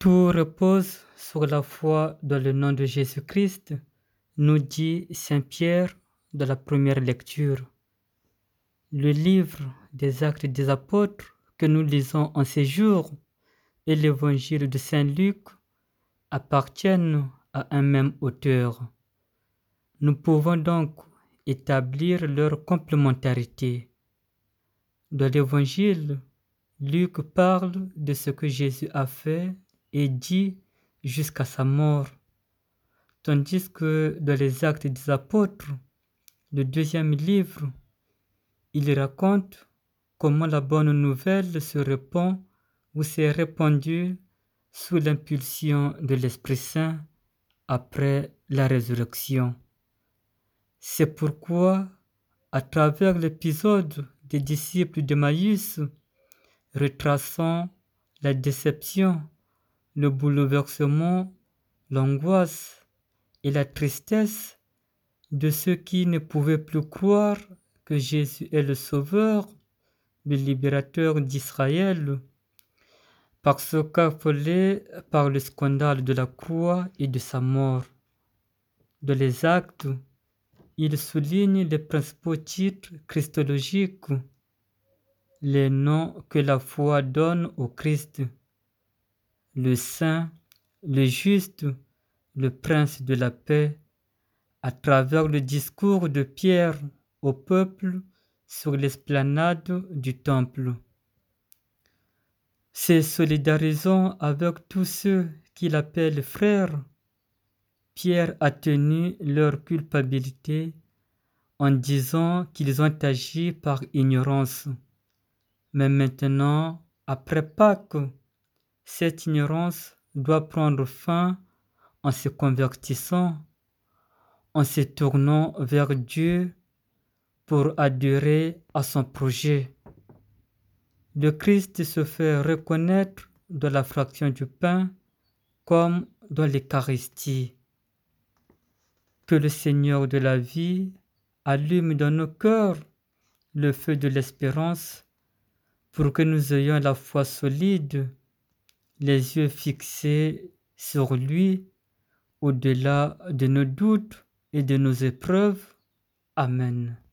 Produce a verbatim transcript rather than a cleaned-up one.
Tout repose sur la foi dans le nom de Jésus-Christ, nous dit saint Pierre dans la première lecture. Le livre des Actes des Apôtres que nous lisons en ces jours et l'évangile de saint Luc appartiennent à un même auteur. Nous pouvons donc établir leur complémentarité. Dans l'évangile, Luc parle de ce que Jésus a fait et dit jusqu'à sa mort, tandis que dans les Actes des Apôtres, le deuxième livre, il raconte comment la bonne nouvelle se répand ou s'est répandue sous l'impulsion de l'Esprit Saint après la résurrection. C'est pourquoi, à travers l'épisode des disciples d'Emmaüs, retraçant la déception, le bouleversement, l'angoisse et la tristesse de ceux qui ne pouvaient plus croire que Jésus est le Sauveur, le Libérateur d'Israël, parce qu'affolés par le scandale de la croix et de sa mort. Dans les Actes, il souligne les principaux titres christologiques, les noms que la foi donne au Christ: le Saint, le Juste, le Prince de la paix, à travers le discours de Pierre au peuple sur l'esplanade du temple. Se solidarisant avec tous ceux qu'il appelle frères, Pierre a tenu leur culpabilité en disant qu'ils ont agi par ignorance. Mais maintenant, après Pâques, cette ignorance doit prendre fin en se convertissant, en se tournant vers Dieu pour adhérer à son projet. Le Christ se fait reconnaître dans la fraction du pain comme dans l'Eucharistie. Que le Seigneur de la vie allume dans nos cœurs le feu de l'espérance pour que nous ayons la foi solide, les yeux fixés sur lui, au-delà de nos doutes et de nos épreuves. Amen.